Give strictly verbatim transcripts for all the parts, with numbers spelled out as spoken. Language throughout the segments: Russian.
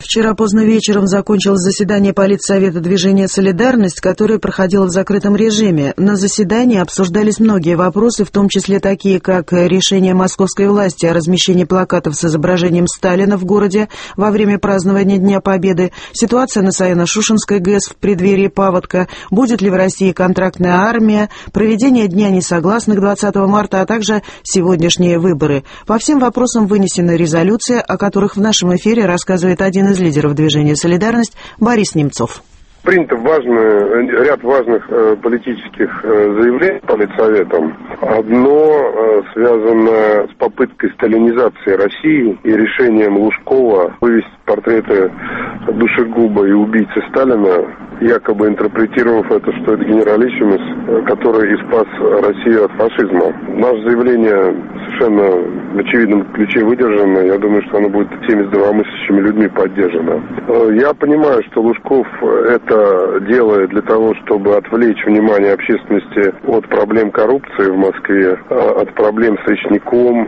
Вчера поздно вечером закончилось заседание Политсовета движения «Солидарность», которое проходило в закрытом режиме. На заседании обсуждались многие вопросы, в том числе такие, как решение московской власти о размещении плакатов с изображением Сталина в городе во время празднования Дня Победы, ситуация на Саяно-Шушенской ГЭС в преддверии паводка, будет ли в России контрактная армия, проведение Дня несогласных двадцатого марта, а также сегодняшние выборы. По всем вопросам вынесена резолюция, о которых в нашем эфире рассказывает один из лидеров движения «Солидарность» Борис Немцов. Принято важный, ряд важных э, политических э, заявлений Политсоветом. Одно э, связано с попыткой сталинизации России и решением Лужкова вывести портреты душегуба и убийцы Сталина, якобы интерпретировав это, что это генералиссимус, который и спас Россию от фашизма. Наше заявление совершенно в очевидном ключе выдержано. Я думаю, что оно будет всеми здравомыслящими людьми поддержано. Я понимаю, что Лужков это делает для того, чтобы отвлечь внимание общественности от проблем коррупции в Москве, от проблем с речником,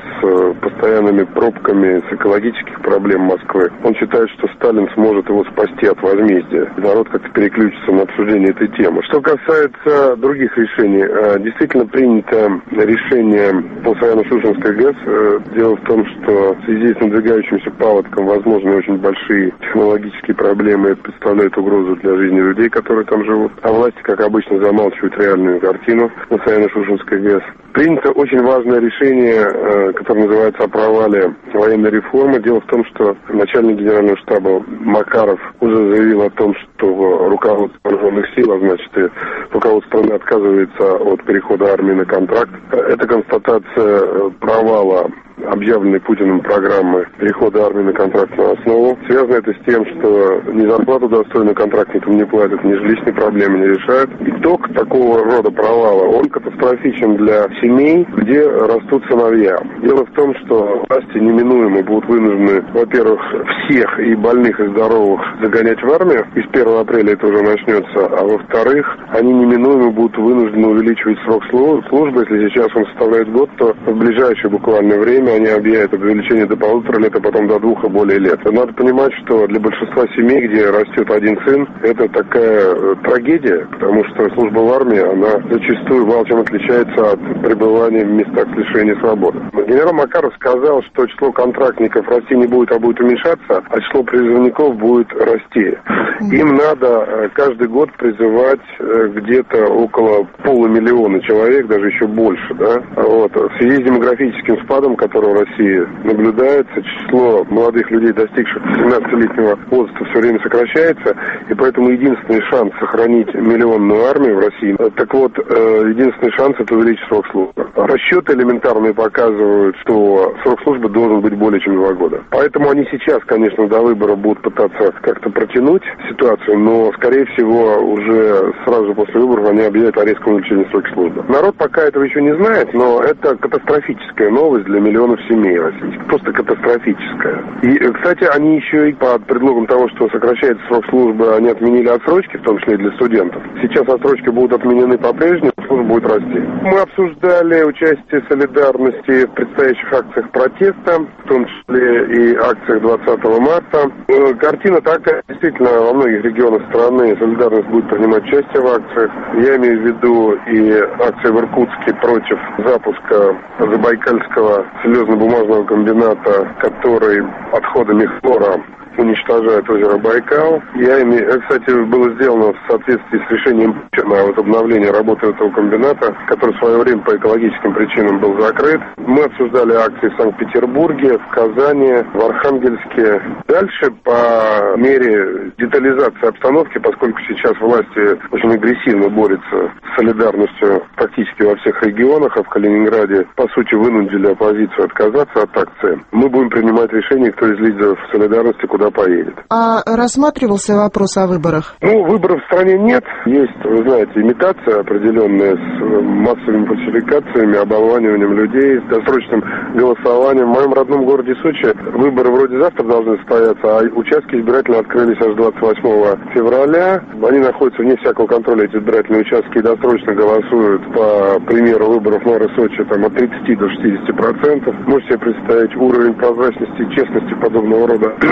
с постоянными пробками, с экологических проблем Москвы. Он считает, что Сталин сможет его спасти от возмездия. Народ как-то переключится на обсуждение этой темы. Что касается других решений, действительно принято решение по Саяно-Шушенской ГЭС. Дело в том, что в связи с надвигающимся паводком возможны очень большие технологические проблемы, представляют угрозу для жизни людей, которые там живут. А власти, как обычно, замалчивают реальную картину на Саяно-Шушенской ГЭС. Принято очень важное решение, которое называется о провале военной реформы. Дело в том, что начальник генерального штаба Макаров уже заявил о том, что руководство вооруженных сил, а значит и руководство страны отказывается от перехода армии на контракт. Это констатация провала объявленной Путиным программы перехода армии на контрактную основу. Связано это с тем, что ни зарплату достойную контрактникам не платят, ни жилищные проблемы не решают. Итог такого рода провала, он катастрофичен для семей, где растут сыновья. Дело в том, что власти неминуемо будут вынуждены, во-первых, всех и больных, и здоровых загонять в армию, и с первого апреля это уже начнется, а во-вторых, они неминуемо будут вынуждены увеличивать срок службы. Если сейчас он составляет год, то в ближайшее буквально время они объявят об увеличении до полутора лет, а потом до двух и более лет. Надо понимать, что для большинства семей, где растет один сын, это такая трагедия, потому что служба в армии, она зачастую мало чем отличается от пребывания в местах лишения свободы. Генерал Макаров сказал, что число контрактников расти не будет, а будет уменьшаться, а число призывников будет расти. Им надо каждый год призывать где-то около полумиллиона человек, даже еще больше, да. Вот. В связи с демографическим спадом, который в России наблюдается, число молодых людей, достигших семнадцатилетнего возраста, все время сокращается, и поэтому единственный шанс сохранить миллионную армию в России, так вот, единственный шанс — это увеличить срок службы. Расчеты элементарные показывают, что срок службы должен быть более чем два года. Поэтому они сейчас, конечно, до выбора будут пытаться как-то протянуть ситуацию, но, скорее всего, уже сразу после выборов они объявят о резком увеличении срока службы. Народ пока этого еще не знает, но это катастрофическая новость для миллионов семей российских. Просто катастрофическая. И, кстати, они еще и под предлогом того, что сокращается срок службы, они отменили отсрочки, в том числе и для студентов. Сейчас отсрочки будут отменены по-прежнему, служба будет расти. Мы обсуждали участие солидарности в предстоящих акциях протеста, в том числе и акциях двадцатого марта. Картина такая, действительно, во многих регионах страны солидарность будет принимать участие в акциях. Я имею в виду и акции в Иркутске против запуска Забайкальского слезно-бумажного комбината, который отходами хлора уничтожает озеро Байкал. Я имею, кстати, было сделано в соответствии с решением на возобновление работы этого комбината, который в свое время по экологическим причинам был закрыт. Мы обсуждали акции в Санкт-Петербурге, в Казани, в Архангельске. Дальше, по мере детализации обстановки, поскольку сейчас власти очень агрессивно борются с солидарностью практически во всех регионах, а в Калининграде, по сути, вынудили оппозицию отказаться от акции, мы будем принимать решение, кто из лидеров солидарности куда поедет. А рассматривался вопрос о выборах? Ну, выборов в стране нет. Есть, вы знаете, имитация определенная с массовыми фальсификациями, оболваниванием людей, с досрочным голосованием. В моем родном городе Сочи выборы вроде завтра должны состояться, а участки избирательные открылись аж двадцать восьмого февраля. Они находятся вне всякого контроля, эти избирательные участки, и досрочно голосуют, по примеру выборов мэра Сочи, там, от тридцати до шестидесяти процентов. Можете себе представить уровень прозрачности и честности подобного рода выборов.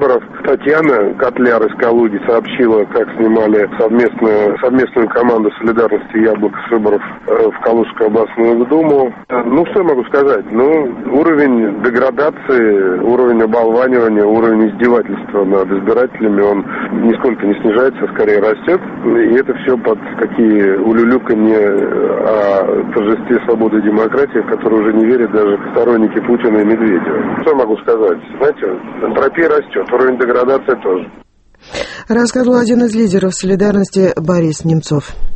выборов. Татьяна Котляр из Калуги сообщила, как снимали совместную, совместную команду «Солидарности» Яблоко с выборов в Калужскую областную думу. Ну, что я могу сказать? Ну, уровень деградации, уровень оболванивания, уровень издевательства над избирателями, он нисколько не снижается, скорее растет. И это все под такие улюлюканье о торжестве свободы и демократии, в которые уже не верят даже сторонники Путина и Медведева. Что я могу сказать? Знаете, энтропия растет, уровень деградации тоже. Рассказывал один из лидеров «Солидарности» Борис Немцов.